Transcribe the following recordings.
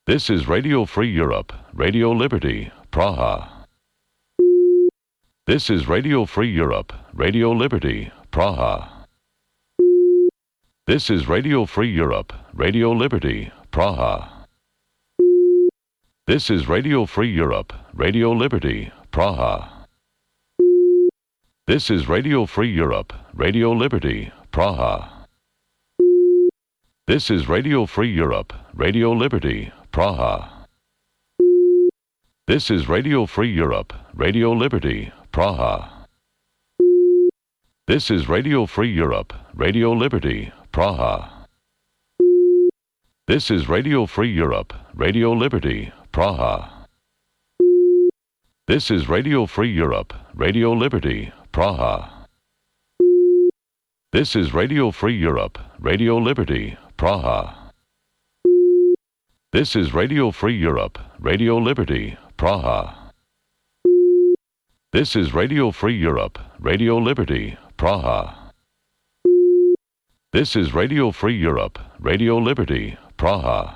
This is Radio Free Europe, Radio Liberty, Praha. This is Radio Free Europe, Radio Liberty, Praha. This is Radio Free Europe, Radio Liberty, Praha. This is Radio Free Europe, Radio Liberty, Praha. This is Radio Free Europe, Radio Liberty, Praha. This is Radio Free Europe, Radio Liberty, Praha. This is Radio Free Europe, Radio Liberty, Praha. This is Radio Free Europe, Radio Liberty, Praha. This is Radio Free Europe, Radio Liberty, Praha. This is Radio Free Europe, Radio Liberty, Praha. This is Radio Free Europe, Radio Liberty, Praha. This is Radio Free Europe, Radio Liberty, Praha. This is Radio Free Europe, Radio Liberty, Praha. This is Radio Free Europe, Radio Liberty, Praha.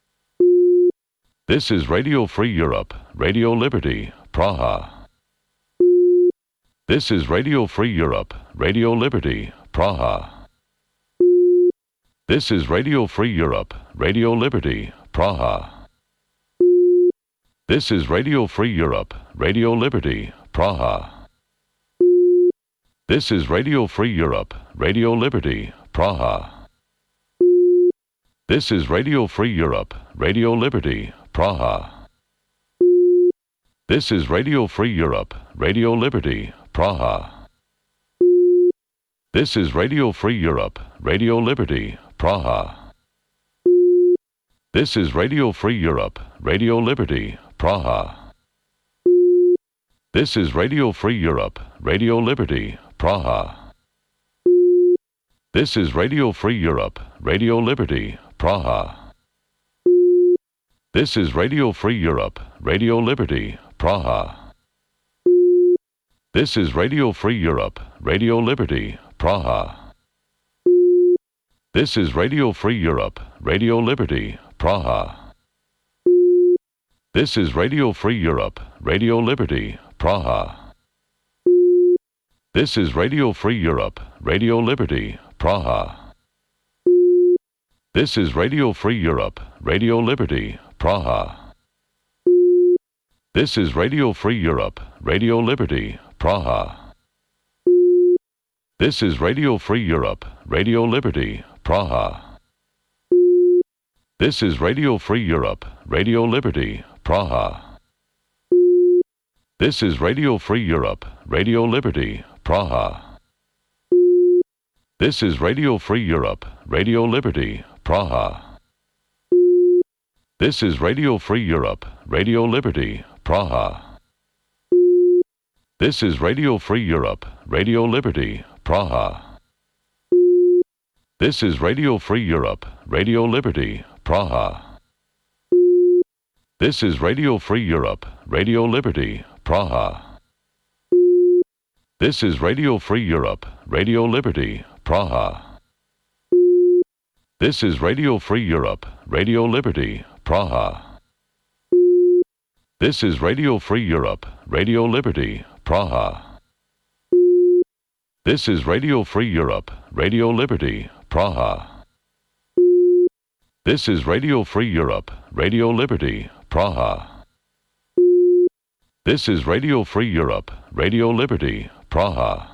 This is Radio Free Europe, Radio Liberty, Praha. This is Radio Free Europe, Radio Liberty, Praha. This is Radio Free Europe, Radio Liberty, Praha. This is Radio Free Europe, Radio Liberty, Praha. This is Radio Free Europe, Radio Liberty, Praha. This is Radio Free Europe, Radio Liberty, Praha. This is Radio Free Europe, Radio Liberty, Praha. This is Radio Free Europe, Radio Liberty, Praha. This is Radio Free Europe, Radio Liberty, Praha. This is Radio Free Europe, Radio Liberty, Praha. This is Radio Free Europe, Radio Liberty, Praha. This is Radio Free Europe, Radio Liberty, Praha. This is Radio Free Europe, Radio Liberty, Praha. This is Radio Free Europe, Radio Liberty, Praha. This is Radio Free Europe, Radio Liberty, Praha. This is Radio Free Europe, Radio Liberty, Praha. This is Radio Free Europe, Radio Liberty, Praha. This is Radio Free Europe, Radio Liberty, Praha. This is Radio Free Europe, Radio Liberty, Praha. This is Radio Free Europe, Radio Liberty, Praha. This is Radio Free Europe, Radio Liberty, Praha. This is Radio Free Europe, Radio Liberty, Praha. This is Radio Free Europe, Radio Liberty, Praha. This is Radio Free Europe, Radio Liberty, Praha. This is Radio Free Europe, Radio Liberty, Praha. This is Radio Free Europe, Radio Liberty, Praha. This is Radio Free Europe, Radio Liberty, Praha. This is Radio Free Europe, Radio Liberty, Praha. This is Radio Free Europe, Radio Liberty, Praha. This is Radio Free Europe, Radio Liberty, Praha. This is Radio Free Europe, Radio Liberty, Praha. This is Radio Free Europe, Radio Liberty, Praha.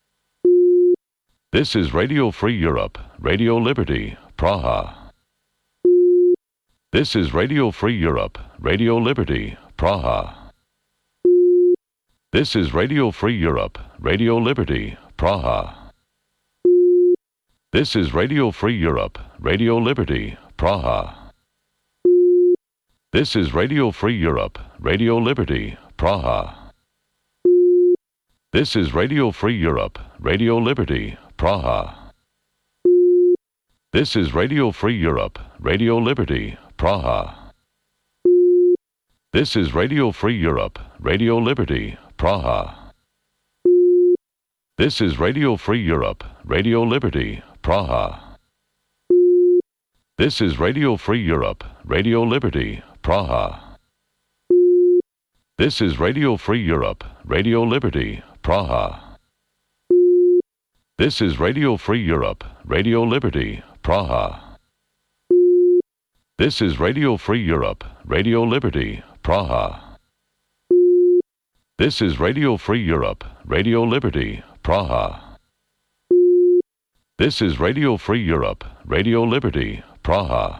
This is Radio Free Europe, Radio Liberty, Praha. This is Radio Free Europe, Radio Liberty, Praha. This is Radio Free Europe, Radio Liberty, Praha. This is Radio Free Europe, Radio Liberty, Praha. This is Radio Free Europe, Radio Liberty, Praha. This is Radio Free Europe, Radio Liberty, Praha. This is Radio Free Europe, Radio Liberty, Praha. This is Radio Free Europe, Radio Liberty, Praha. This is Radio Free Europe, Radio Liberty, Praha. This is Radio Free Europe, Radio Liberty, Praha. This is Radio Free Europe, Radio Liberty, Praha. This is Radio Free Europe, Radio Liberty, Praha. This is Radio Free Europe, Radio Liberty, Praha. This is Radio Free Europe, Radio Liberty, Praha. This is Radio Free Europe, Radio Liberty, Praha.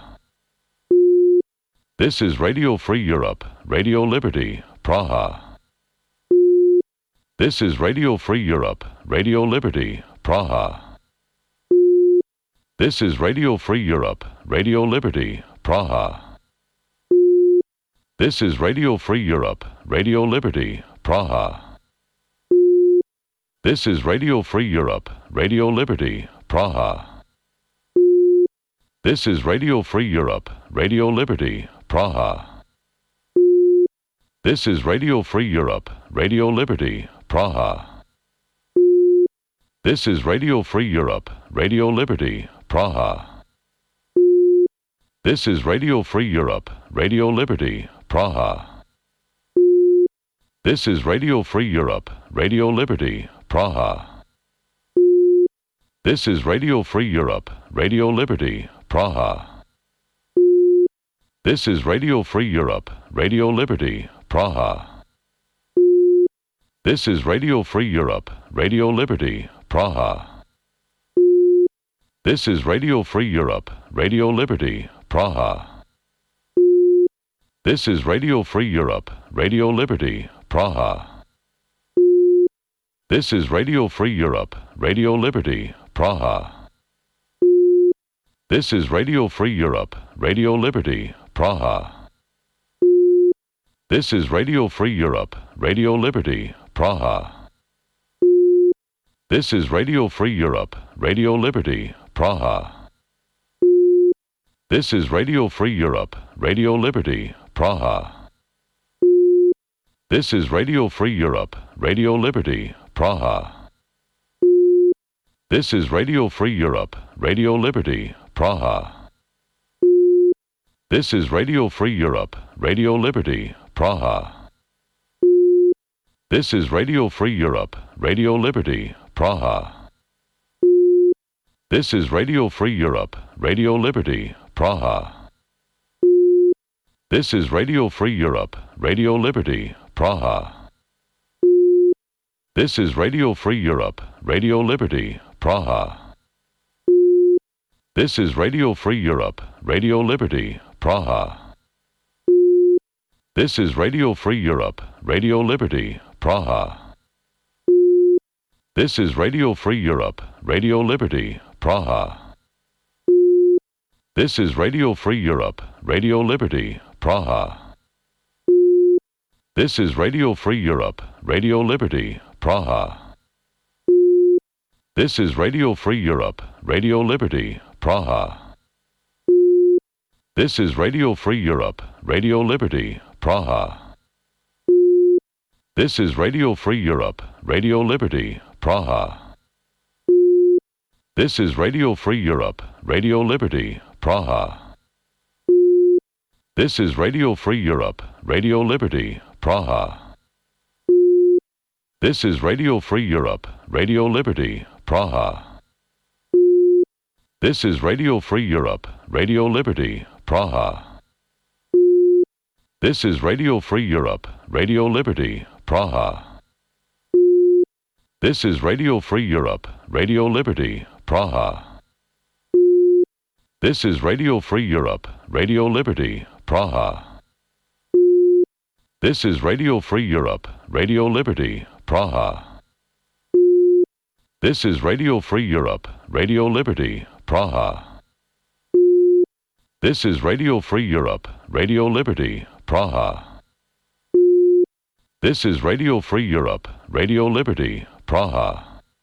This is Radio Free Europe, Radio Liberty, Praha. This is Radio Free Europe, Radio Liberty, Praha. This is Radio Free Europe, Radio Liberty, Praha. This is Radio Free Europe, Radio Liberty, Praha. This is Radio Free Europe, Radio Liberty, Praha. This is Radio Free Europe, Radio Liberty, Praha. This is Radio Free Europe, Radio Liberty, Praha. This is Radio Free Europe, Radio Liberty, Praha. This is Radio Free Europe, Radio Liberty, Praha. This is Radio Free Europe, Radio Liberty, Praha. This is Radio Free Europe, Radio Liberty, Praha. This is Radio Free Europe, Radio Liberty, Praha. This is Radio Free Europe, Radio Liberty, Praha. This is Radio Free Europe, Radio Liberty, Praha. This is Radio Free Europe, Radio Liberty, Praha. This is Radio Free Europe, Radio Liberty, Praha. This is Radio Free Europe, Radio Liberty, Praha. This is Radio Free Europe, Radio Liberty, Praha. This is Radio Free Europe, Radio Liberty, Praha. This is Radio Free Europe, Radio Liberty, Praha. This is Radio Free Europe, Radio Liberty, Praha. This is Radio Free Europe, Radio Liberty, Praha. This is Radio Free Europe, Radio Liberty, Praha. This is Radio Free Europe, Radio Liberty, Praha. This is Radio Free Europe, Radio Liberty, Praha. This is Radio Free Europe, Radio Liberty, Praha. This is Radio Free Europe, Radio Liberty, Praha. This is Radio Free Europe, Radio Liberty, Praha. This is Radio Free Europe, Radio Liberty, Praha. This is Radio Free Europe, Radio Liberty, Praha. This is Radio Free Europe, Radio Liberty, Praha. This is Radio Free Europe, Radio Liberty, Praha. This is Radio Free Europe, Radio Liberty, Praha. This is Radio Free Europe, Radio Liberty, Praha. This is Radio Free Europe, Radio Liberty, Praha. This is Radio Free Europe, Radio Liberty, Praha. This is Radio Free Europe, Radio Liberty, Praha. This is Radio Free Europe, Radio Liberty, Praha. This is Radio Free Europe, Radio Liberty, Praha. This is Radio Free Europe, Radio Liberty, Praha. This is Radio Free Europe, Radio Liberty, Praha. This is Radio Free Europe, Radio Liberty, Praha. This is Radio Free Europe, Radio Liberty, Praha. This is Radio Free Europe, Radio Liberty, Praha. This is Radio Free Europe, Radio Liberty, Praha. This is Radio Free Europe, Radio Liberty, Praha.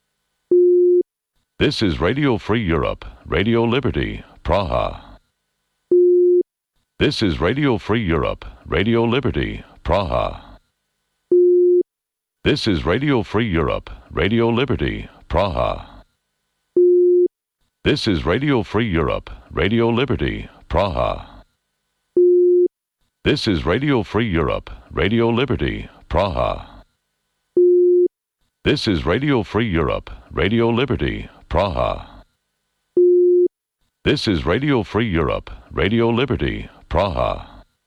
This is Radio Free Europe, Radio Liberty, Praha. This is Radio Free Europe, Radio Liberty, Praha. This is Radio Free Europe, Radio Liberty, Praha. This is Radio Free Europe, Radio Liberty, Praha. This is Radio Free Europe, Radio Liberty, Praha. This is Radio Free Europe, Radio Liberty, Praha. This is Radio Free Europe, Radio Liberty, Praha.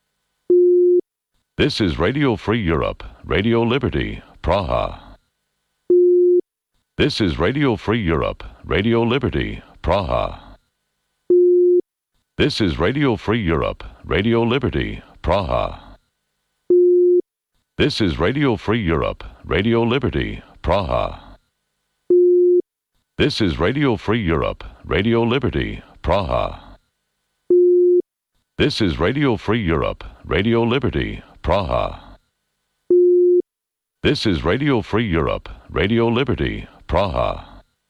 This is Radio Free Europe, Radio Liberty, Praha. This is Radio Free Europe, Radio Liberty, Praha. This is Radio Free Europe, Radio Liberty, Praha. This is Radio Free Europe, Radio Liberty, Praha. This is Radio Free Europe, Radio Liberty, Praha. This is Radio Free Europe, Radio Liberty, Praha. This is Radio Free Europe, Radio Liberty, Praha.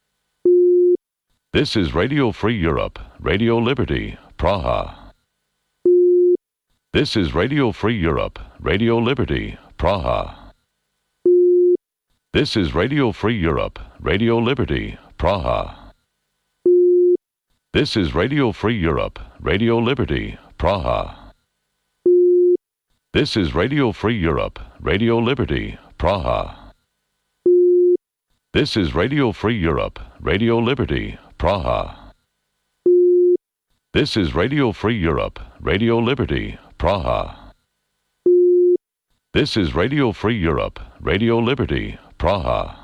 This is Radio Free Europe, Radio Liberty, Praha. This is Radio Free Europe, Radio Liberty, Praha. This is Radio Free Europe, Radio Liberty, Praha. This is Radio Free Europe, Radio Liberty, Praha. This is Radio Free Europe, Radio Liberty, Praha. This is Radio Free Europe, Radio Liberty, Praha. This is Radio Free Europe, Radio Liberty, Praha. This is Radio Free Europe, Radio Liberty, Praha.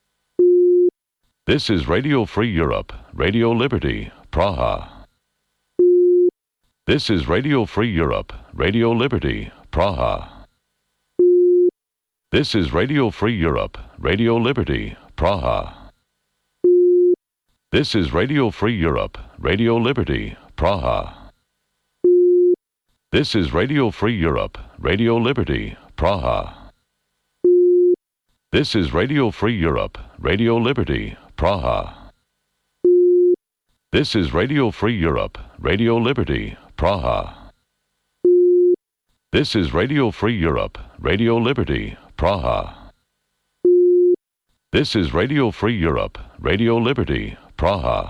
This is Radio Free Europe, Radio Liberty, Praha. This is Radio Free Europe, Radio Liberty, Praha. This is Radio Free Europe, Radio Liberty, Praha. This is Radio Free Europe, Radio Liberty, Praha. This is Radio Free Europe, Radio Liberty, Praha. This is Radio Free Europe, Radio Liberty, Praha. This is Radio Free Europe, Radio Liberty, Praha. This is Radio Free Europe, Radio Liberty, Praha. This is Radio Free Europe, Radio Liberty, Praha.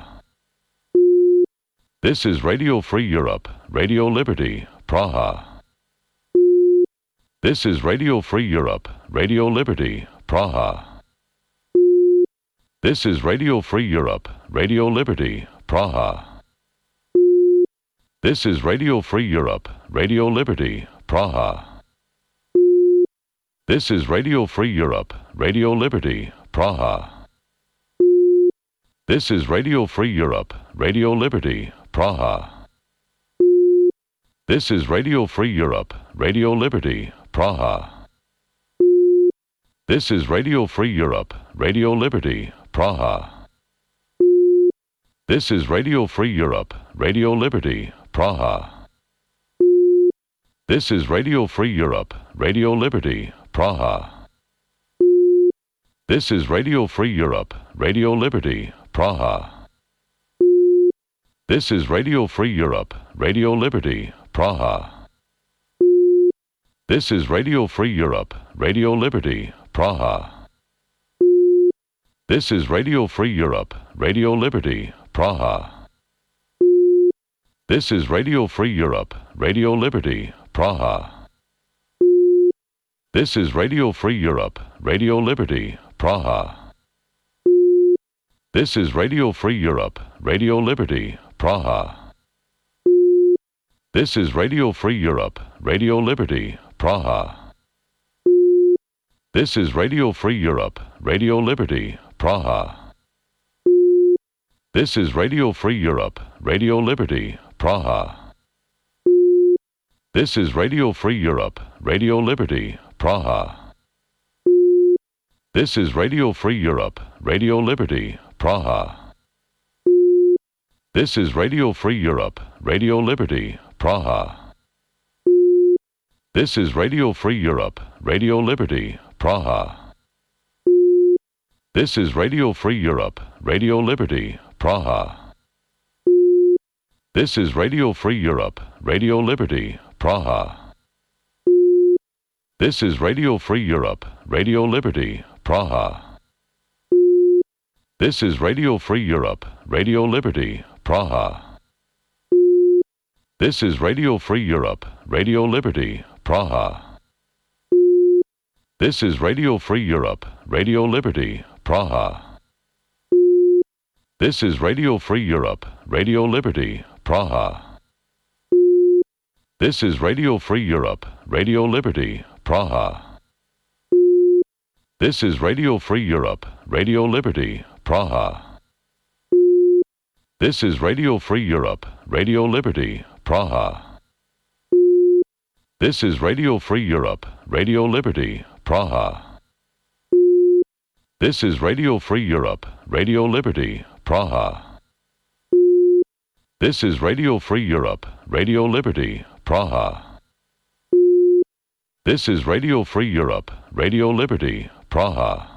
This is Radio Free Europe, Radio Liberty, Praha. This is Radio Free Europe, Radio Liberty, Praha. This is Radio Free Europe, Radio Liberty, Praha. This is Radio Free Europe, Radio Liberty, Praha. This is Radio Free Europe, Radio Liberty, Praha. This is Radio Free Europe, Radio Liberty, Praha. This is Radio Free Europe, Radio Liberty, Praha. This is Radio Free Europe, Radio Liberty, Praha. This is Radio Free Europe, Radio Liberty, Praha. This is Radio Free Europe, Radio Liberty, Praha. This is Radio Free Europe, Radio Liberty, Praha. This is Radio Free Europe, Radio Liberty, Praha. This is Radio Free Europe, Radio Liberty, Praha. This is Radio Free Europe, Radio Liberty, Praha. This is Radio Free Europe, Radio Liberty, Praha. This is Radio Free Europe, Radio Liberty, Praha. This is Radio Free Europe, Radio Liberty, Praha. This is Radio Free Europe, Radio Liberty, Praha. This is Radio Free Europe, Radio Liberty, Praha. This is Radio Free Europe, Radio Liberty, Praha. This is Radio Free Europe, Radio Liberty, Praha. This is Radio Free Europe, Radio Liberty, Praha. This is Radio Free Europe, Radio Liberty, Praha. This is Radio Free Europe, Radio Liberty, Praha. This is Radio Free Europe, Radio Liberty, Praha. This is Radio Free Europe, Radio Liberty, Praha. This is Radio Free Europe, Radio Liberty, Praha. This is Radio Free Europe, Radio Liberty, Praha. This is Radio Free Europe, Radio Liberty, Praha. This is Radio Free Europe, Radio Liberty, Praha. This is Radio Free Europe, Radio Liberty, Praha. This is Radio Free Europe, Radio Liberty, Praha. This is Radio Free Europe, Radio Liberty, Praha. This is Radio Free Europe, Radio Liberty, Praha. This is Radio Free Europe, Radio Liberty, Praha. This is Radio Free Europe, Radio Liberty, Praha. This is Radio Free Europe, Radio Liberty, Praha. This is Radio Free Europe, Radio Liberty, Praha.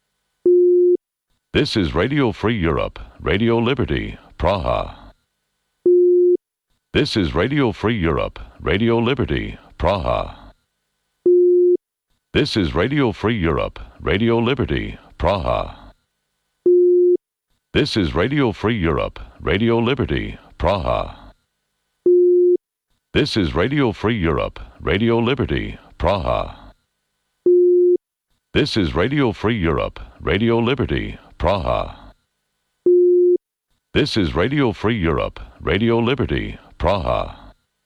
This is Radio Free Europe, Radio Liberty, Praha. This is Radio Free Europe, Radio Liberty, Praha. This is Radio Free Europe, Radio Liberty, Praha. This is Radio Free Europe, Radio Liberty, Praha. This is Radio Free Europe, Radio Liberty, Praha. This is Radio Free Europe, Radio Liberty, Praha. This is Radio Free Europe, Radio Liberty, Praha.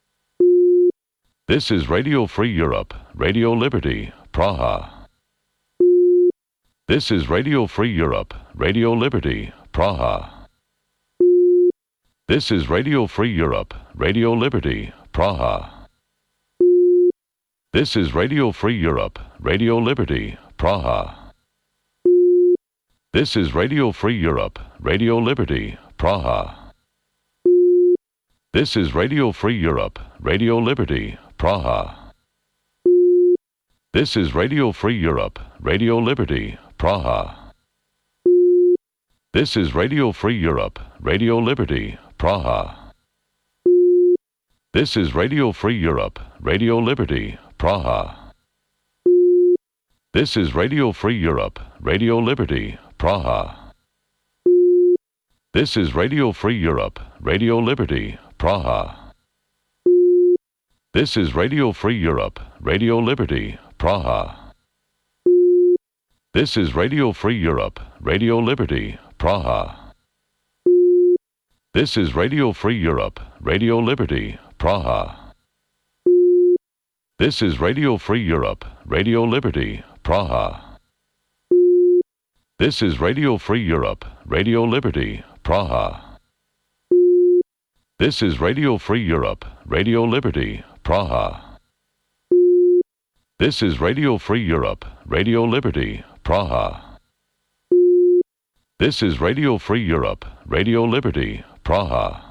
This is Radio Free Europe, Radio Liberty, Praha. This is Radio Free Europe, Radio Liberty, Praha. This is Radio Free Europe, Radio Liberty, Praha. This is Radio Free Europe, Radio Liberty, Praha. This is Radio Free Europe, Radio Liberty, Praha. This is Radio Free Europe, Radio Liberty, Praha. This is Radio Free Europe, Radio Liberty, Praha. This is Radio Free Europe, Radio Liberty, Praha. This is Radio Free Europe, Radio Liberty, Praha. This is Radio Free Europe, Radio Liberty, Praha. This is Radio Free Europe, Radio Liberty, Praha. This is Radio Free Europe, Radio Liberty, Praha. This is Radio Free Europe, Radio Liberty, Praha. This is Radio Free Europe, Radio Liberty, Praha. This is Radio Free Europe, Radio Liberty, Praha. This is Radio Free Europe, Radio Liberty, Praha. This is Radio Free Europe, Radio Liberty, Praha. This is Radio Free Europe, Radio Liberty, Praha. This is Radio Free Europe, Radio Liberty, Praha.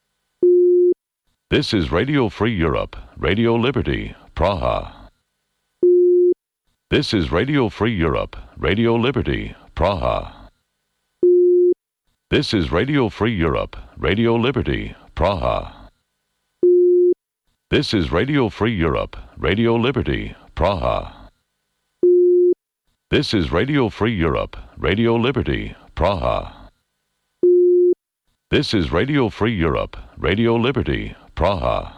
This is Radio Free Europe, Radio Liberty, Praha. This is Radio Free Europe, Radio Liberty, Praha. This is Radio Free Europe, Radio Liberty, Praha. This is Radio Free Europe, Radio Liberty, Praha. This is Radio Free Europe, Radio Liberty, Praha. This is Radio Free Europe, Radio Liberty, Praha.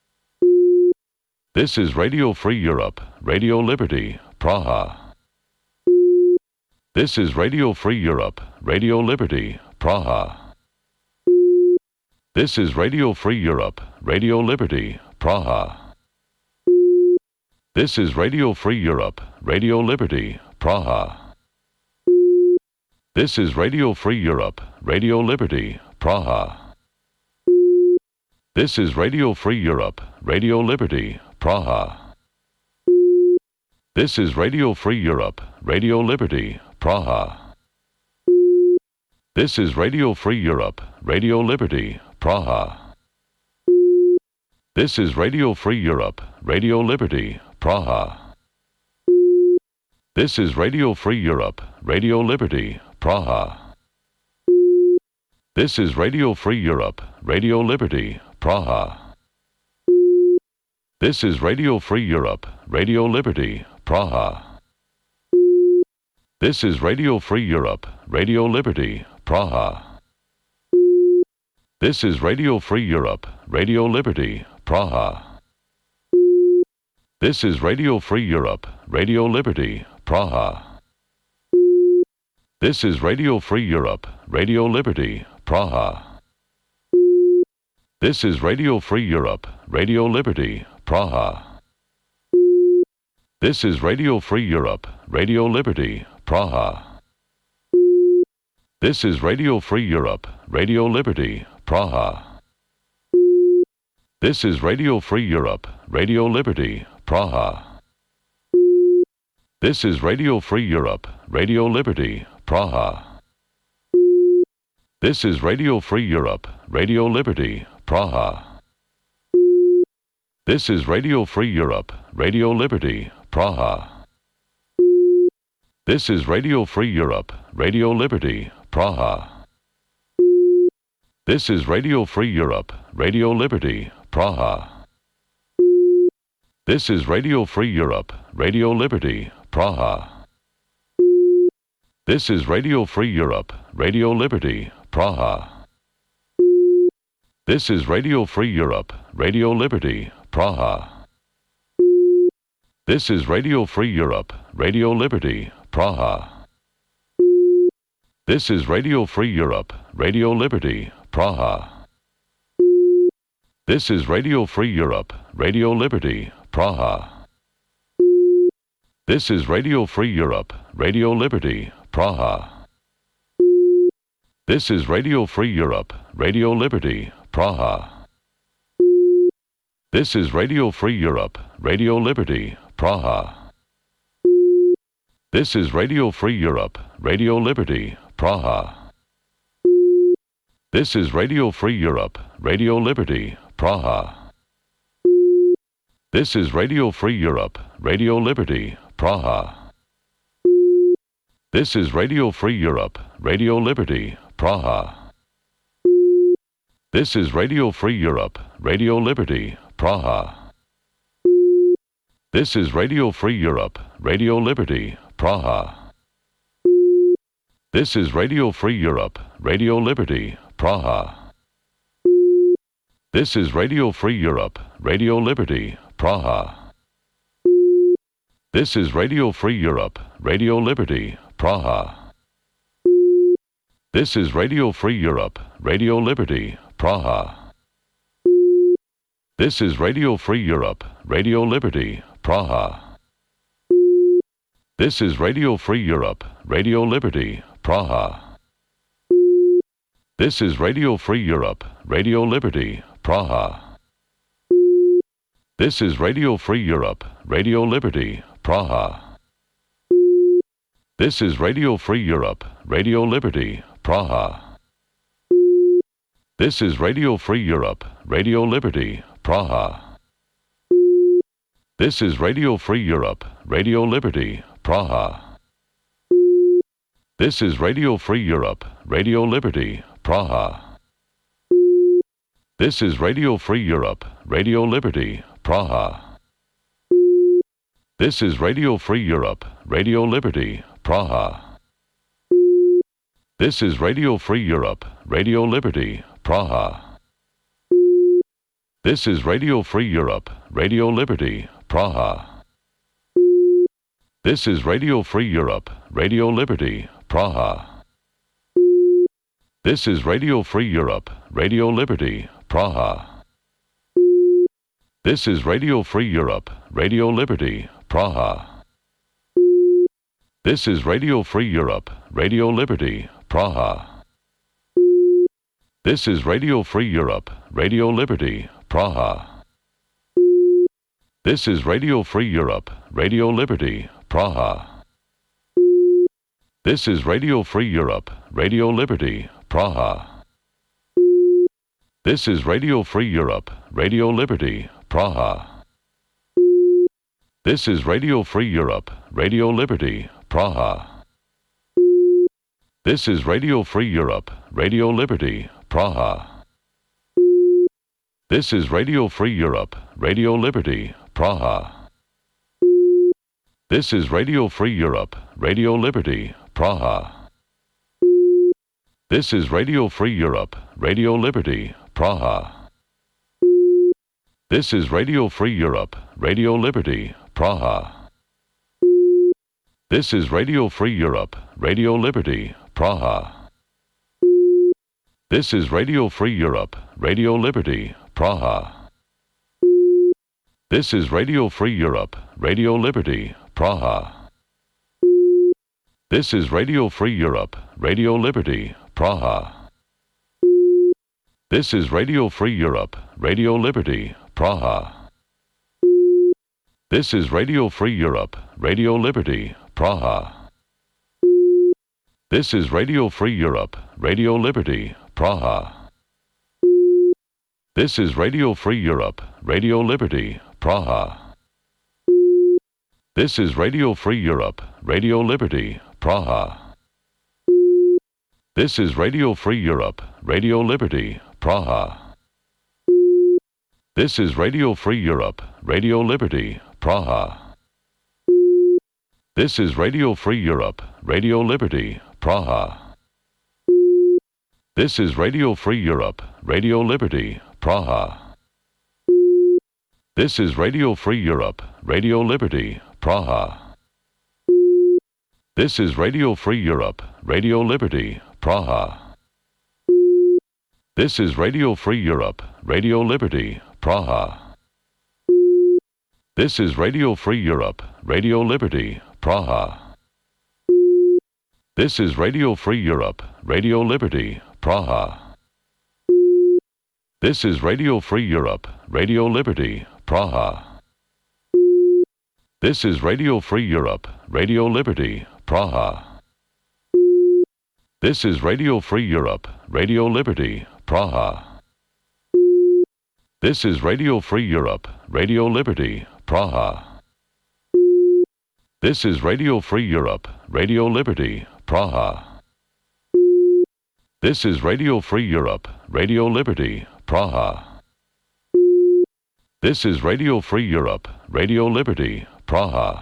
This is Radio Free Europe, Radio Liberty, Praha. This is Radio Free Europe, Radio Liberty, Praha. This is Radio Free Europe, Radio Liberty, Praha. This is Radio Free Europe, Radio Liberty, Praha. This is Radio Free Europe, Radio Liberty, Praha. This is Radio Free Europe, Radio Liberty, Praha. This is Radio Free Europe, Radio Liberty, Praha. This is Radio Free Europe, Radio Liberty, Praha. This is Radio Free Europe, Radio Liberty, Praha. This is Radio Free Europe, Radio Liberty, Praha. This is Radio Free Europe, Radio Liberty, Praha. This is Radio Free Europe, Radio Liberty, Praha. This is Radio Free Europe, Radio Liberty, Praha. This is Radio Free Europe, Radio Liberty, Praha. This is Radio Free Europe, Radio Liberty, Praha. This is Radio Free Europe, Radio Liberty, Praha. This is Radio Free Europe, Radio Liberty, Praha. This is Radio Free Europe, Radio Liberty, Praha. This is Radio Free Europe, Radio Liberty, Praha. This is Radio Free Europe, Radio Liberty, Praha. This is Radio Free Europe, Radio Liberty, Praha. This is Radio Free Europe, Radio Liberty, Praha. This is Radio Free Europe, Radio Liberty, Praha. This is Radio Free Europe, Radio Liberty, Praha. This is Radio Free Europe, Radio Liberty, Praha. This is Radio Free Europe, Radio Liberty, Praha. This is Radio Free Europe, Radio Liberty, Praha. This is Radio Free Europe, Radio Liberty, Praha. This is Radio Free Europe, Radio Liberty, Praha. This is Radio Free Europe, Radio Liberty, Praha. This is Radio Free Europe, Radio Liberty, Praha. This is Radio Free Europe, Radio Liberty, Praha. This is Radio Free Europe, Radio Liberty, Praha. This is Radio Free Europe, Radio Liberty, Praha. This is Radio Free Europe, Radio Liberty, Praha. This is Radio Free Europe, Radio Liberty, Praha. This is Radio Free Europe, Radio Liberty, Praha. This is Radio Free Europe, Radio Liberty, Praha. This is Radio Free Europe, Radio Liberty, Praha. This is Radio Free Europe, Radio Liberty, Praha. This is Radio Free Europe, Radio Liberty, Praha. This is Radio Free Europe, Radio Liberty, Praha. This is Radio Free Europe, Radio Liberty, Praha. This is Radio Free Europe, Radio Liberty, Praha. This is Radio Free Europe, Radio Liberty, Praha. This is Radio Free Europe, Radio Liberty, Praha. This is Radio Free Europe, Radio Liberty, Praha. This is Radio Free Europe, Radio Liberty, Praha. This is Radio Free Europe, Radio Liberty, Praha. This is Radio Free Europe, Radio Liberty, Praha. This is Radio Free Europe, Radio Liberty, Praha. This is Radio Free Europe, Radio Liberty, Praha. This is Radio Free Europe, Radio Liberty, Praha. This is Radio Free Europe, Radio Liberty, Praha. This is Radio Free Europe, Radio Liberty, Praha. This is Radio Free Europe, Radio Liberty, Praha. This is Radio Free Europe, Radio Liberty, Praha. This is Radio Free Europe, Radio Liberty, Praha. This is Radio Free Europe, Radio Liberty, Praha. This is Radio Free Europe, Radio Liberty, Praha. This is Radio Free Europe, Radio Liberty, Praha. This is Radio Free Europe, Radio Liberty, Praha. This is Radio Free Europe, Radio Liberty, Praha. This is Radio Free Europe, Radio Liberty, Praha. This is Radio Free Europe, Radio Liberty, Praha. This is Radio Free Europe, Radio Liberty, Praha. This is Radio Free Europe, Radio Liberty, Praha. This is Radio Free Europe, Radio Liberty, Praha. This is Radio Free Europe, Radio Liberty, Praha. This is Radio Free Europe, Radio Liberty, Praha. This is Radio Free Europe, Radio Liberty, Praha. This is Radio Free Europe, Radio Liberty, Praha. This is Radio Free Europe, Radio Liberty, Praha. This is Radio Free Europe, Radio Liberty, Praha. This is Radio Free Europe, Radio Liberty, Praha. This is Radio Free Europe, Radio Liberty, Praha. This is Radio Free Europe, Radio Liberty, Praha. This is Radio Free Europe, Radio Liberty, Praha. This is Radio Free Europe, Radio Liberty, Praha. This is Radio Free Europe, Radio Liberty, Praha. This is Radio Free Europe, Radio Liberty, Praha. This is Radio Free Europe, Radio Liberty, Praha. This is Radio Free Europe, Radio Liberty, Praha. This is Radio Free Europe, Radio Liberty, Praha. This is Radio Free Europe, Radio Liberty, Praha. This is Radio Free Europe, Radio Liberty, Praha. This is Radio Free Europe, Radio Liberty, Praha. This is Radio Free Europe, Radio Liberty, Praha. This is Radio Free Europe, Radio Liberty, Praha. This is Radio Free Europe, Radio Liberty, Praha. This is Radio Free Europe, Radio Liberty, Praha. This is Radio Free Europe, Radio Liberty, Praha. This is Radio Free Europe, Radio Liberty, Praha. This is Radio Free Europe, Radio Liberty, Praha. This is Radio Free Europe, Radio Liberty, Praha.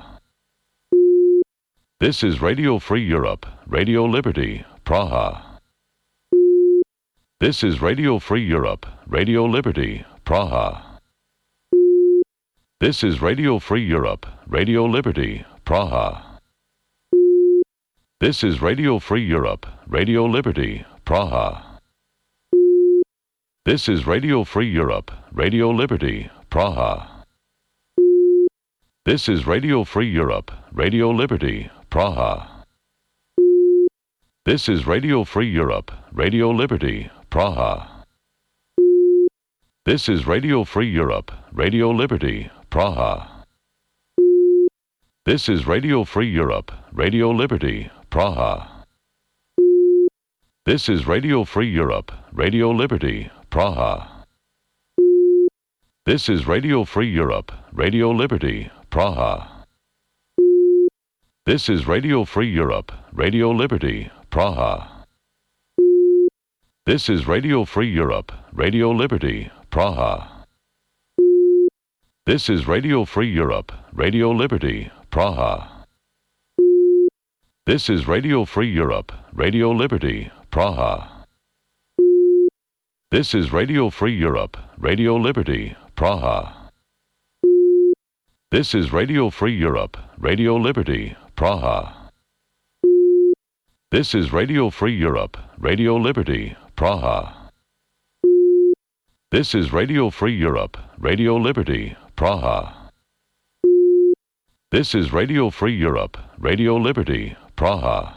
This is Radio Free Europe, Radio Liberty, Praha. This is Radio Free Europe, Radio Liberty, Praha. This is Radio Free Europe, Radio Liberty, Praha. This is Radio Free Europe, Radio Liberty, Praha. This is Radio Free Europe, Radio Liberty, Praha. This is Radio Free Europe, Radio Liberty, Praha. This is Radio Free Europe, Radio Liberty, Praha. This is Radio Free Europe, Radio Liberty, Praha. This is Radio Free Europe, Radio Liberty, Praha. This is Radio Free Europe, Radio Liberty, Praha. This is Radio Free Europe, Radio Liberty, Praha. This is Radio Free Europe, Radio Liberty, Praha. This is Radio Free Europe, Radio Liberty, Praha. This is Radio Free Europe, Radio Liberty, Praha. This is Radio Free Europe, Radio Liberty, Praha. This is Radio Free Europe, Radio Liberty, Praha. This is Radio Free Europe, Radio Liberty, Praha. This is Radio Free Europe, Radio Liberty, Praha. This is Radio Free Europe, Radio Liberty, Praha. This is Radio Free Europe, Radio Liberty, Praha.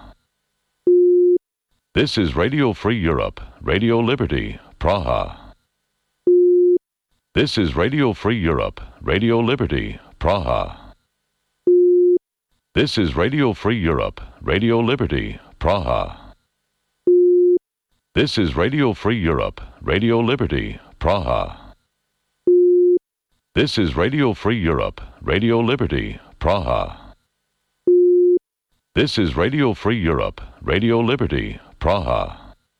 This is Radio Free Europe, Radio Liberty, Praha. This is Radio Free Europe, Radio Liberty, Praha. This is Radio Free Europe, Radio Liberty, Praha. This is Radio Free Europe, Radio Liberty, Praha. This is Radio Free Europe, Radio Liberty, Praha. This is Radio Free Europe, Radio Liberty, Praha.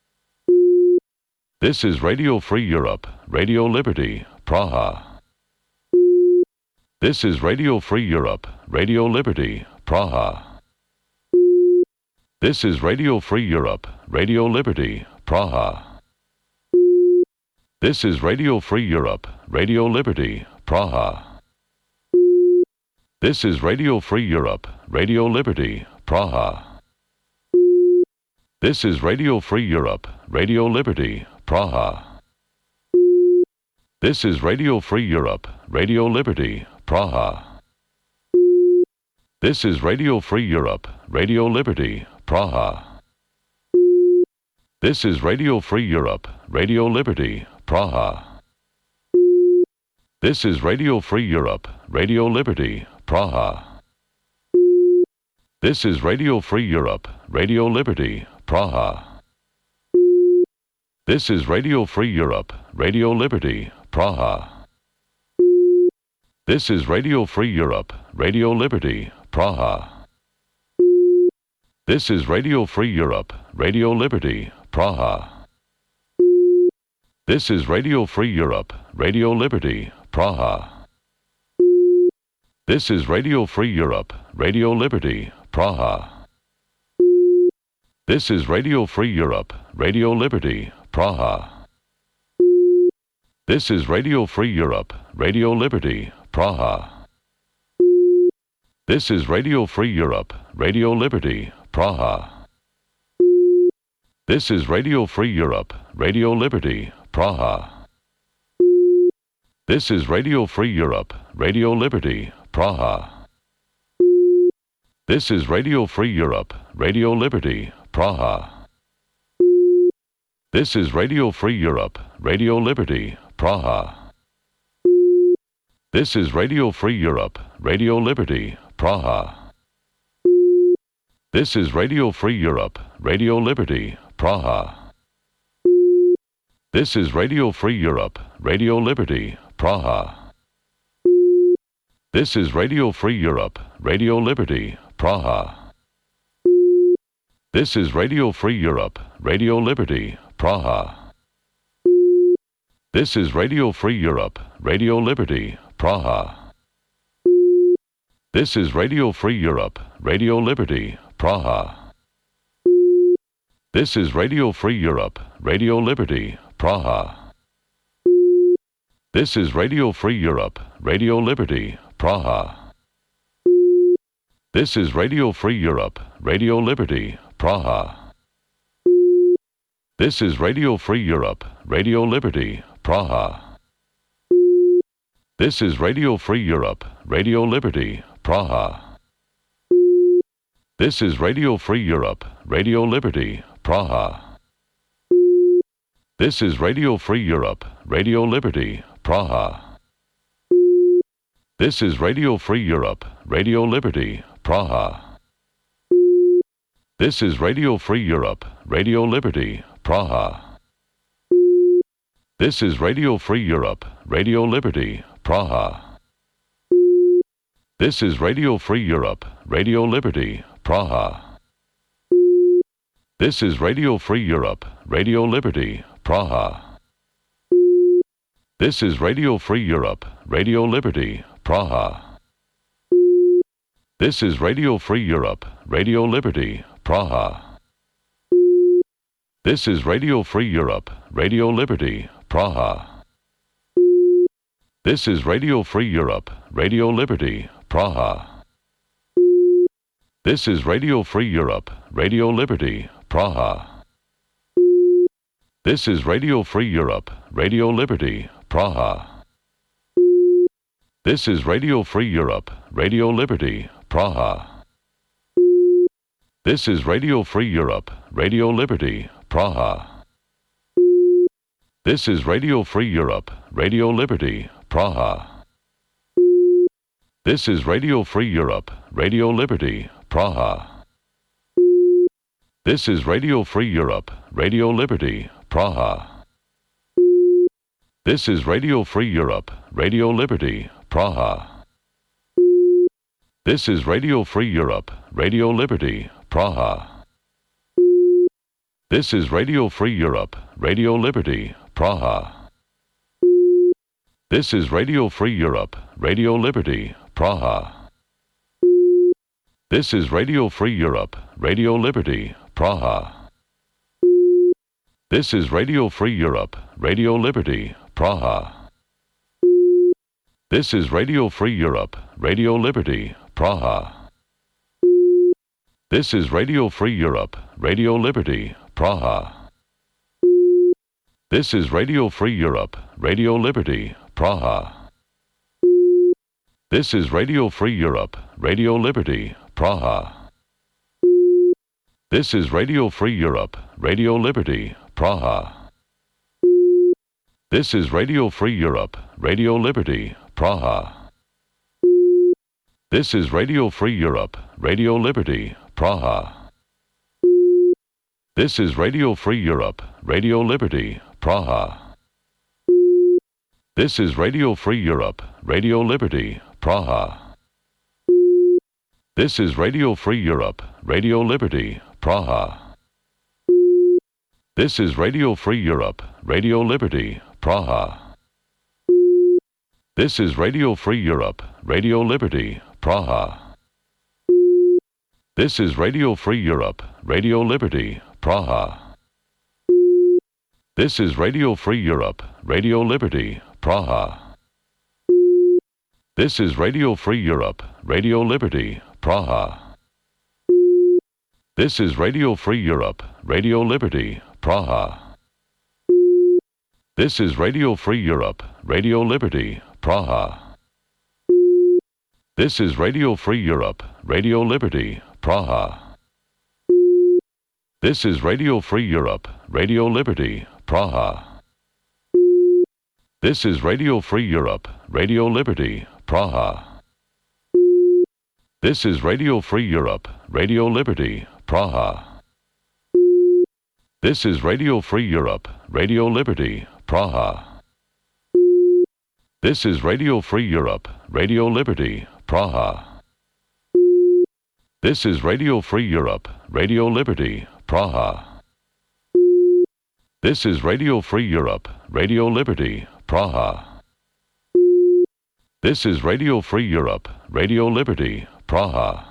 This is Radio Free Europe, Radio Liberty, Praha. This is Radio Free Europe, Radio Liberty, Praha. This is Radio Free Europe, Radio Liberty, Praha. This is Radio Free Europe, Radio Liberty, Praha. This is Radio Free Europe, Radio Liberty, Praha. This is Radio Free Europe, Radio Liberty, Praha. This is Radio Free Europe, Radio Liberty, Praha. This is Radio Free Europe, Radio Liberty, Praha. This is Radio Free Europe, Radio Liberty, Praha. This is Radio Free Europe, Radio Liberty, Praha. This is Radio Free Europe, Radio Liberty, Praha. This is Radio Free Europe, Radio Liberty, Praha. This is Radio Free Europe, Radio Liberty, Praha. This is Radio Free Europe, Radio Liberty, Praha. This is Radio Free Europe, Radio Liberty, Praha. This is Radio Free Europe, Radio Liberty, Praha. This is Radio Free Europe, Radio Liberty, Praha. This is Radio Free Europe, Radio Liberty, Praha. This is Radio Free Europe, Radio Liberty, Praha. This is Radio Free Europe, Radio Liberty, Praha. This is Radio Free Europe, Radio Liberty, Praha. This is Radio Free Europe, Radio Liberty, Praha. This is Radio Free Europe, Radio Liberty, Praha. This is Radio Free Europe, Radio Liberty, Praha. This is Radio Free Europe, Radio Liberty, Praha. This is Radio Free Europe, Radio Liberty, Praha. This is Radio Free Europe, Radio Liberty, Praha. This is Radio Free Europe, Radio Liberty, Praha. This is Radio Free Europe, Radio Liberty, Praha. This is Radio Free Europe, Radio Liberty, Praha. This is Radio Free Europe, Radio Liberty, Praha. This is Radio Free Europe, Radio Liberty, Praha. This is Radio Free Europe, Radio Liberty, Praha. This is Radio Free Europe, Radio Liberty, Praha. This is Radio Free Europe, Radio Liberty, Praha. This is Radio Free Europe, Radio Liberty, Praha. This is Radio Free Europe, Radio Liberty, Praha. This is Radio Free Europe, Radio Liberty, Praha. This is Radio Free Europe, Radio Liberty, Praha. This is Radio Free Europe, Radio Liberty, Praha. This is Radio Free Europe, Radio Liberty, Praha. This is Radio Free Europe, Radio Liberty, Praha. This is Radio Free Europe, Radio Liberty, Praha. This is Radio Free Europe, Radio Liberty, Praha. This is Radio Free Europe, Radio Liberty, Praha. This is Radio Free Europe, Radio Liberty, Praha. This is Radio Free Europe, Radio Liberty, Praha. This is Radio Free Europe, Radio Liberty, Praha. This is Radio Free Europe, Radio Liberty, Praha. This is Radio Free Europe, Radio Liberty, Praha. This is Radio Free Europe, Radio Liberty, Praha. This is Radio Free Europe, Radio Liberty, Praha. This is Radio Free Europe, Radio Liberty, Praha. This is Radio Free Europe, Radio Liberty, Praha. This is Radio Free Europe, Radio Liberty, Praha. This is Radio Free Europe, Radio Liberty, Praha. This is Radio Free Europe, Radio Liberty, Praha. This is Radio Free Europe, Radio Liberty, Praha. This is Radio Free Europe, Radio Liberty, Praha. This is Radio Free Europe, Radio Liberty, Praha. This is Radio Free Europe, Radio Liberty, Praha. This is Radio Free Europe, Radio Liberty, Praha. This is Radio Free Europe, Radio Liberty, Praha. This is Radio Free Europe, Radio Liberty, Praha. This is Radio Free Europe, Radio Liberty, Praha. This is Radio Free Europe, Radio Liberty, Praha. This is Radio Free Europe, Radio Liberty, Praha. This is Radio Free Europe, Radio Liberty, Praha. This is Radio Free Europe, Radio Liberty, Praha. This is Radio Free Europe, Radio Liberty, Praha. This is Radio Free Europe, Radio Liberty, Praha. This is Radio Free Europe, Radio Liberty, Praha. This is Radio Free Europe, Radio Liberty, Praha. This is Radio Free Europe, Radio Liberty, Praha. This is Radio Free Europe, Radio Liberty, Praha. This is Radio Free Europe, Radio Liberty, Praha. This is Radio Free Europe, Radio Liberty, Praha. This is Radio Free Europe, Radio Liberty, Praha. This is Radio Free Europe, Radio Liberty, Praha. This is Radio Free Europe, Radio Liberty, Praha. This is Radio Free Europe, Radio Liberty, Praha. This is Radio Free Europe, Radio Liberty, Praha. This is Radio Free Europe, Radio Liberty, Praha. This is Radio Free Europe, Radio Liberty, Praha. This is Radio Free Europe, Radio Liberty, Praha.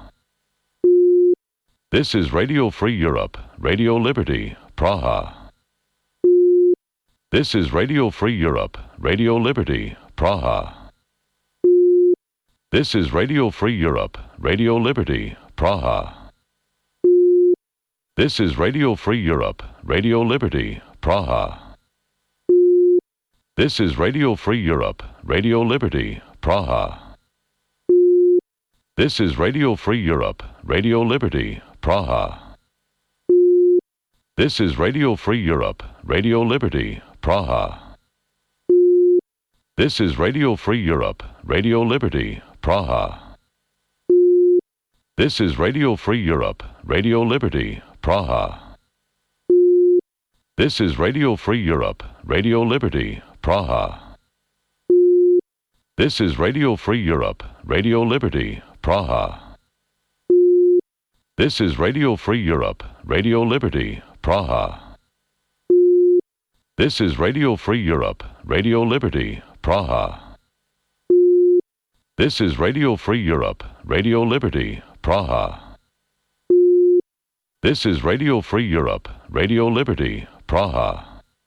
This is Radio Free Europe, Radio Liberty, Praha. This is Radio Free Europe, Radio Liberty, Praha. This is Radio Free Europe, Radio Liberty, Praha. This is Radio Free Europe, Radio Liberty, Praha. This is Radio Free Europe, Radio Liberty, Praha. This is Radio Free Europe, Radio Liberty, Praha. This is Radio Free Europe, Radio Liberty, Praha. This is Radio Free Europe, Radio Liberty, Praha. This is Radio Free Europe, Radio Liberty, Praha. This is Radio Free Europe, Radio Liberty, Praha. This is Radio Free Europe, Radio Liberty, Praha. This is Radio Free Europe, Radio Liberty, Praha. This is Radio Free Europe, Radio Liberty, Praha. This is Radio Free Europe, Radio Liberty, Praha. This is Radio Free Europe, Radio Liberty, Praha.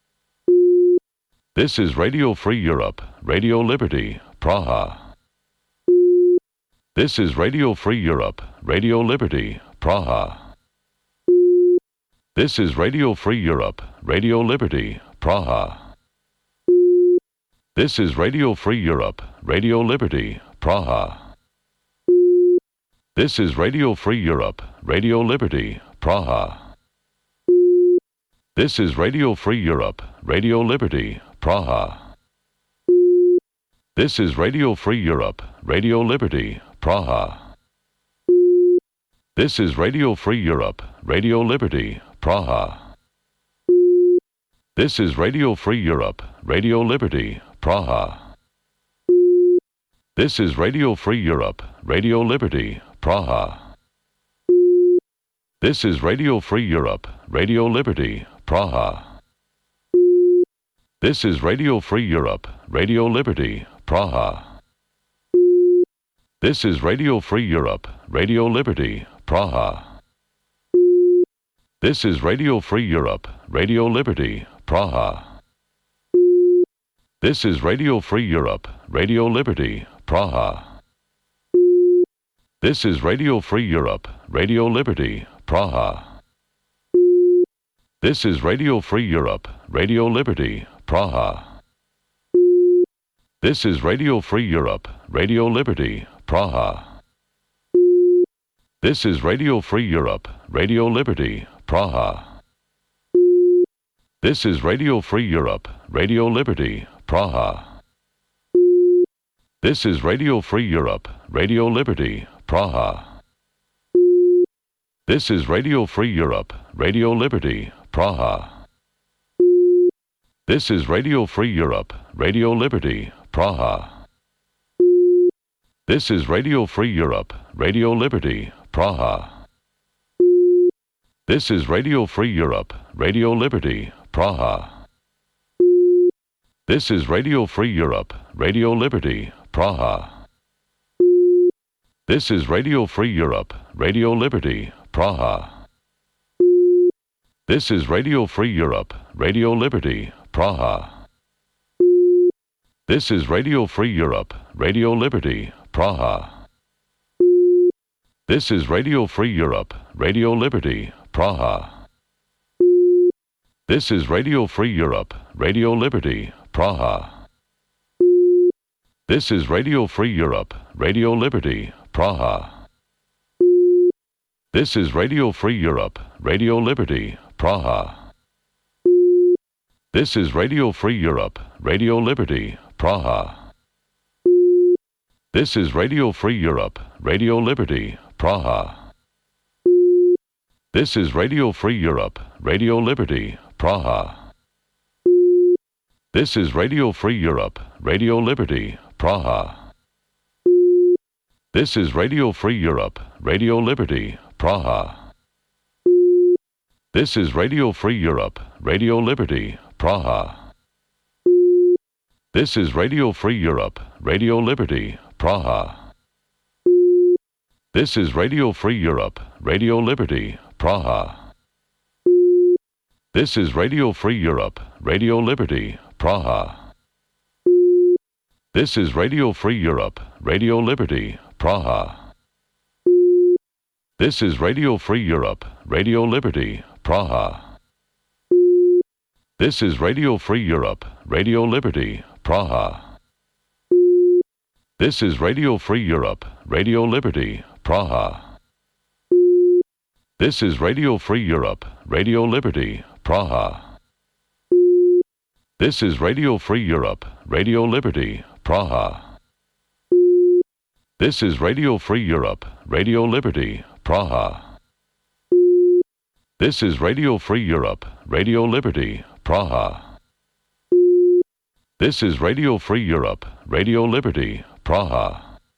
This is Radio Free Europe, Radio Liberty, Praha. This is Radio Free Europe, Radio Liberty, Praha. This is Radio Free Europe, Radio Liberty, Praha. This is Radio Free Europe, Radio Liberty, Praha. This is Radio Free Europe, Radio Liberty, Praha. This is Radio Free Europe, Radio Liberty, Praha. This is Radio Free Europe, Radio Liberty, Praha. This is Radio Free Europe, Radio Liberty, Praha. This is Radio Free Europe, Radio Liberty, Praha. This is Radio Free Europe, Radio Liberty, Praha. This is Radio Free Europe, Radio Liberty, Praha. This is Radio Free Europe, Radio Liberty, Praha. This is Radio Free Europe, Radio Liberty, Praha. This is Radio Free Europe, Radio Liberty, Praha. This is Radio Free Europe, Radio Liberty, Praha. This is Radio Free Europe, Radio Liberty, Praha. This is Radio Free Europe, Radio Liberty, Praha. This is Radio Free Europe, Radio Liberty, Praha. This is Radio Free Europe, Radio Liberty, Praha. This is Radio Free Europe, Radio Liberty, Praha. This is Radio Free Europe, Radio Liberty, Praha. This is Radio Free Europe, Radio Liberty, Praha. This is Radio Free Europe, Radio Liberty, Praha. This is Radio Free Europe, Radio Liberty, Praha. This is Radio Free Europe, Radio Liberty, Praha. This is Radio Free Europe, Radio Liberty, Praha. This is Radio Free Europe, Radio Liberty, Praha. This is Radio Free Europe, Radio Liberty, Praha. This is Radio Free Europe, Radio Liberty, Praha. This is Radio Free Europe, Radio Liberty, Praha. This is Radio Free Europe, Radio Liberty, Praha. This is Radio Free Europe, Radio Liberty, Praha. This is Radio Free Europe, Radio Liberty, Praha. This is Radio Free Europe, Radio Liberty, Praha. This is Radio Free Europe, Radio Liberty, Praha. This is Radio Free Europe, Radio Liberty, Praha. This is Radio Free Europe, Radio Liberty, Praha. This is Radio Free Europe, Radio Liberty, Praha. This is Radio Free Europe, Radio Liberty, Praha. This is Radio Free Europe, Radio Liberty, Praha. This is Radio Free Europe, Radio Liberty, Praha. This is Radio Free Europe, Radio Liberty, Praha. This is Radio Free Europe, Radio Liberty, Praha. This is Radio Free Europe, Radio Liberty, Praha. This is Radio Free Europe, Radio Liberty, Praha. This is Radio Free Europe, Radio Liberty, Praha. This is Radio Free Europe, Radio Liberty, Praha. This is Radio Free Europe, Radio Liberty, Praha. This is Radio Free Europe, Radio Liberty, Praha. This is Radio Free Europe, Radio Liberty, Praha. This is Radio Free Europe, Radio Liberty, Praha.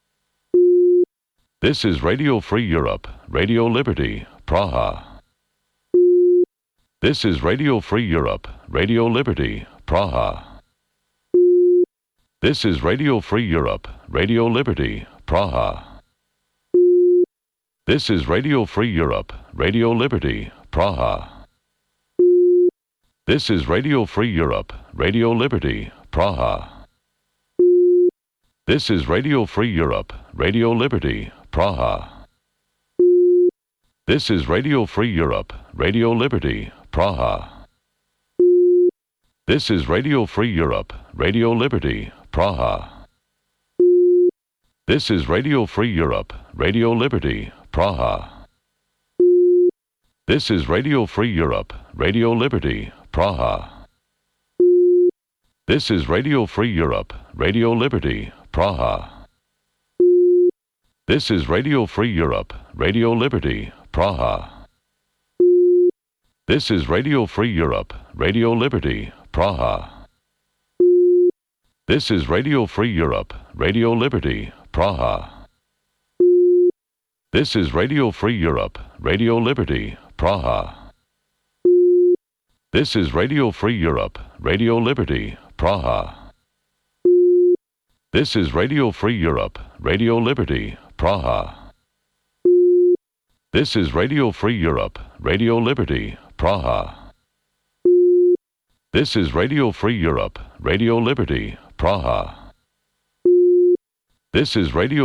This is Radio Free Europe, Radio Liberty, Praha. This is Radio Free Europe, Radio Liberty, Praha. This is Radio Free Europe, Radio Liberty, Praha. This is Radio Free Europe, Radio Liberty, Praha. This is Radio Free Europe, Radio Liberty, Praha. This is Radio Free Europe, Radio Liberty, Praha. This is Radio Free Europe, Radio Liberty, Praha. This is Radio Free Europe, Radio Liberty, Praha. This is Radio Free Europe, Radio Liberty, Praha. This is Radio Free Europe, Radio Liberty, Praha. This is Radio Free Europe, Radio Liberty, Praha. This is Radio Free Europe, Radio Liberty, Praha. This is Radio Free Europe, Radio Liberty, Praha. This is Radio Free Europe, Radio Liberty, Praha. This is Radio Free Europe, Radio Liberty, Praha. This is Radio Free Europe, Radio Liberty, Praha. This is Radio Free Europe, Radio Liberty, Praha. This is Radio Free Europe, Radio Liberty, Praha. This is Radio Free Europe, Radio Liberty, Praha. This is Radio